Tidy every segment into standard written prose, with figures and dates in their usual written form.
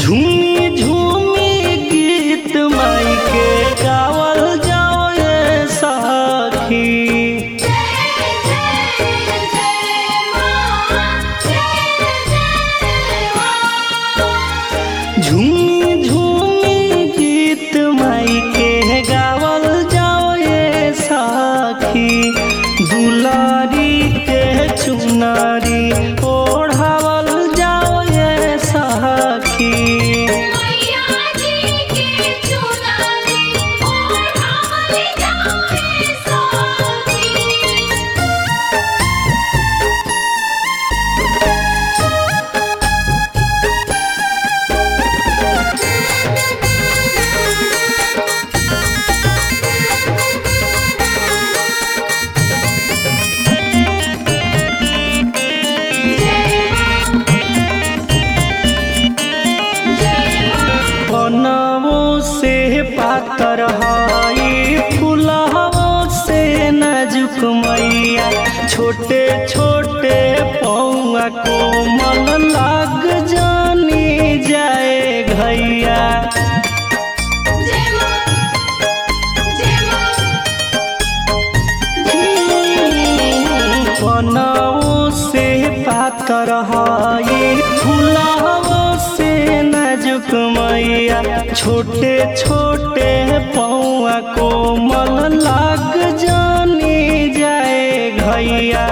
झूमी झूमी गीत माई के गावल जाओ ये सखी। झूमी झूमी गीत माई के गावल जाओ ये सखी। दुलारी के चुनारी ओढ़ावल जाओ ये सखी। बनवों से पातर हई फूलवों से नाजुक मैया। छोटे छोटे पौआ कोमल लाग जानी जाए घैया। बनवों से पातर हई फूलवों से नाजुक मैया। छोटे छोटे पौआ कोमल लाग जानी जाए घैया।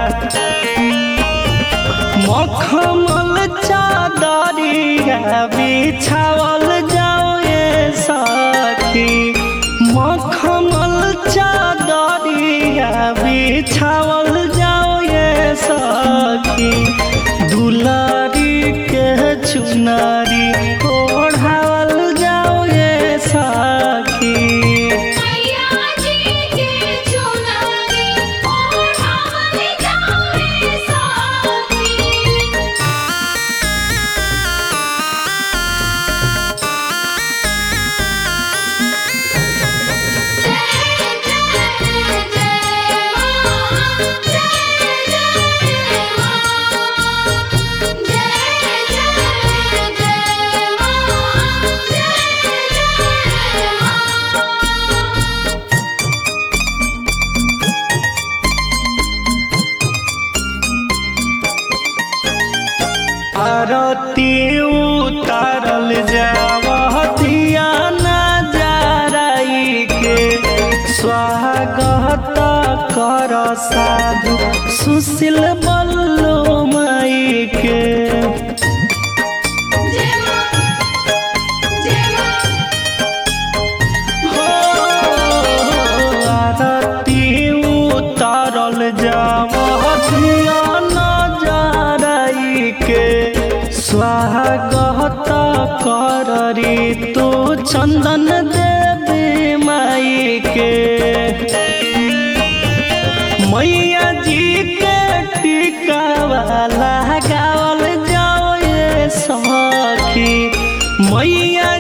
मखमल चादरिया बिछावल जाओ ये सखी। मखमल चादरिया बिछावल जाओ ये सखी। दुलारी के चुनारी ओढ़ावल जाओ ये सखी। आरती उतारल जावतिया नजराई के। स्वागत कर साधु सुशील बल्लो माई के। आरती उतारल जावतिया नजराई के। स्वागत कररी तो चंदन देवी माई के। मैया जी के टीका वाला गावल जाओ ये सखी। मैया